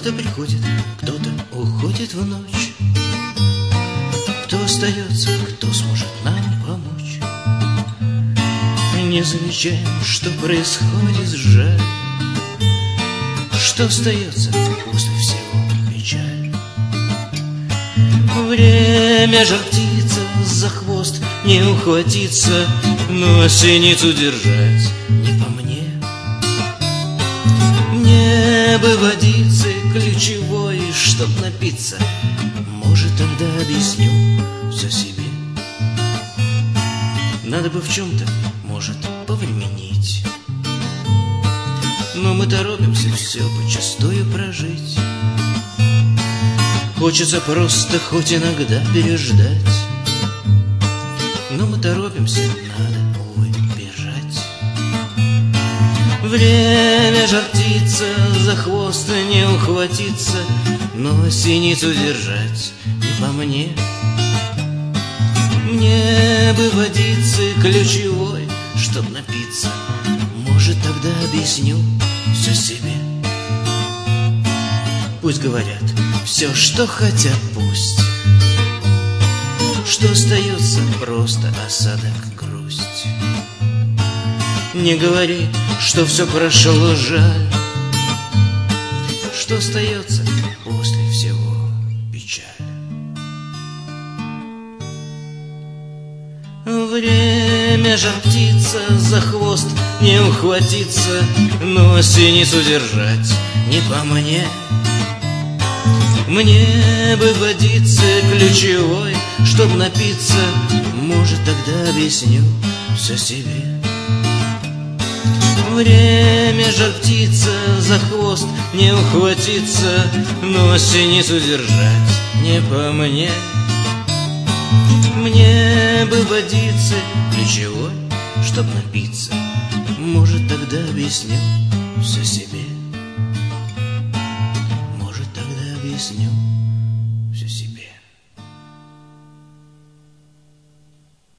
Кто-то приходит, кто-то уходит в ночь. Кто остается, кто сможет нам помочь? Не замечаем, что происходит, жаль. Что остается после всего? Печаль. Время жар птица, за хвост не ухватиться, но синицу держать не по мне. Мне бы водицы ключевой, чтоб напиться. Может, тогда объясню все себе. Надо бы в чем-то, может, повременить, но мы торопимся все почастую прожить. Хочется просто хоть иногда переждать, но мы торопимся, надо, увы, бежать. Время жар птица, за хвост не ухватиться, но синицу держать не по мне. Мне бы водицы ключевой, чтоб напиться. Может, тогда объясню все себе. Пусть говорят все, что хотят, пусть. Что остается, просто осадок, грусть. Не говори, что все прошло, жаль. Что остается после всего? Печаль. Время жар птица, за хвост не ухватиться, но синицу держать не по мне. Мне бы водицы ключевой, чтоб напиться. Может, тогда объясню все себе. Время жар птица, за хвост не ухватиться, но синицу держать не по мне. Мне бы водицы ключевой, чтоб напиться. Может, тогда объясню все себе. Может, тогда объясню